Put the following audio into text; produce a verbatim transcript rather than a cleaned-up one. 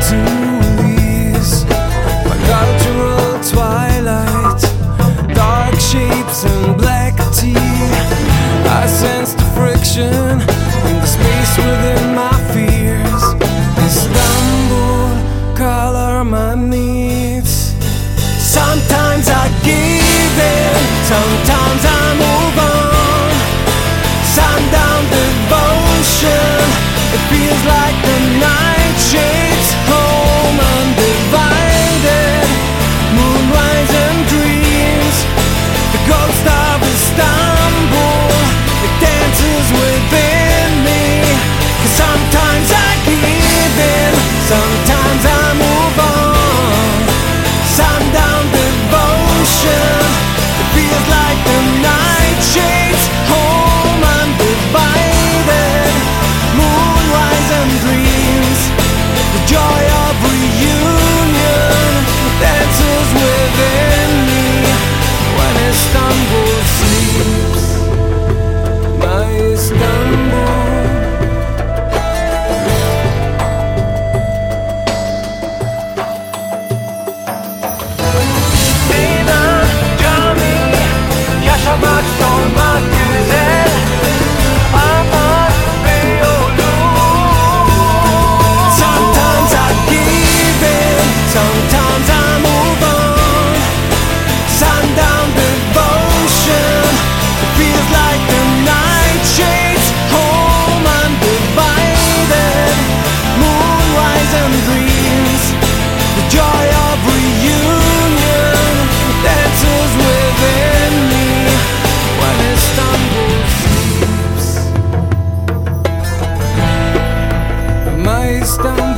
to ease my cultural twilight, dark shapes and black tea. I sense the friction in the space within my fears. Istanbul, color my needs. Sometimes I give in, sometimes I move on. Sundown devotion, it feels like the night shades home undivided. Moonrise and dreams, the ghost of Istanbul, it dances within me. 'Cause sometimes I give in, sometimes I move on. Sundown devotion, it feels like the night shades home undivided. Moonrise and dreams, the joy of reunion dances within me when Istanbul sleeps. My Istanbul. Yaşamak sormak güzel ama bir yolu. Sometimes I give in, sometimes I move on. Sundown devotion, it feels like the night shades home undivided. Moonrise and dreams, the joy of reunion dances within me when Istanbul sleeps. My Istanbul.